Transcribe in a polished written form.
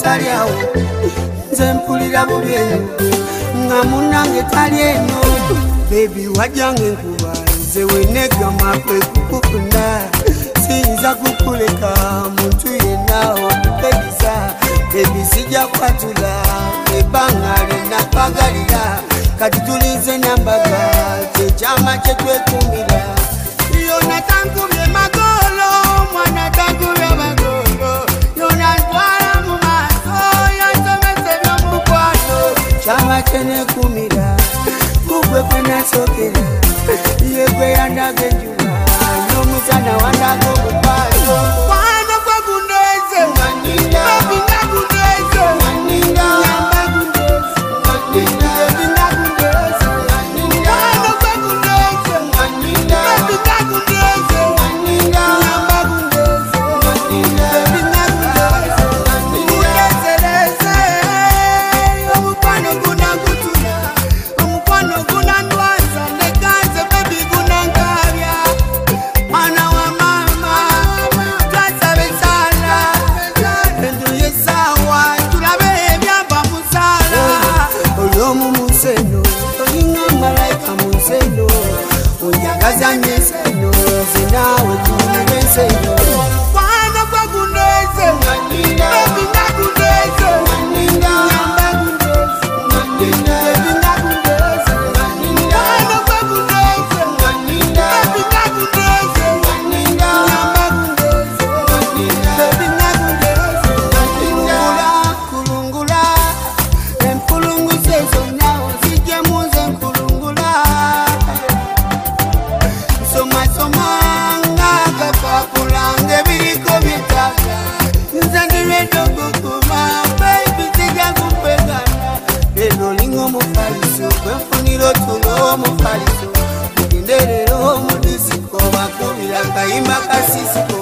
taliawo nze mpulira bubi nga munange tali eno baby wajange nkuba nze wenegama kwe kukukunda siyinza kukuleka muntu yenna okupegisa baby sijja kwatula ebbanga lyenakwagalira kati tulinze nambaga kyekyama kyetwekumira yona tankubye magolo mwana tankubye magolo yona ntwala mu maaso yansomese n'omukwano kyama kyenekumira kugwe kwenasokera yegwe yandaga enjuba n'omusana wandaga omukwano kwano kwegundeze mwaninda baby ngagundeze mwaninda nyamba gundeze mwaninda Seno, zinawe kuniseno. Wana kwa gundeze, manina. Baby na gundeze, manina. Nyamba gundeze, manina. Baby na gundeze, manina. Wana kwa gundeze, manina. Baby na gundeze, manina. Nyamba gundeze, manina. Baby na gundeze, manina. Kulungula, empulungu sezo nao zije muze kulungula. Somanga kapakulange biriko bitaka nzandire dogokuma baby tijja kupegana lero lingo mufaliso kwenfuniro tulo mufaliso mugenderero mudisiko bakubira kayimba kasisiko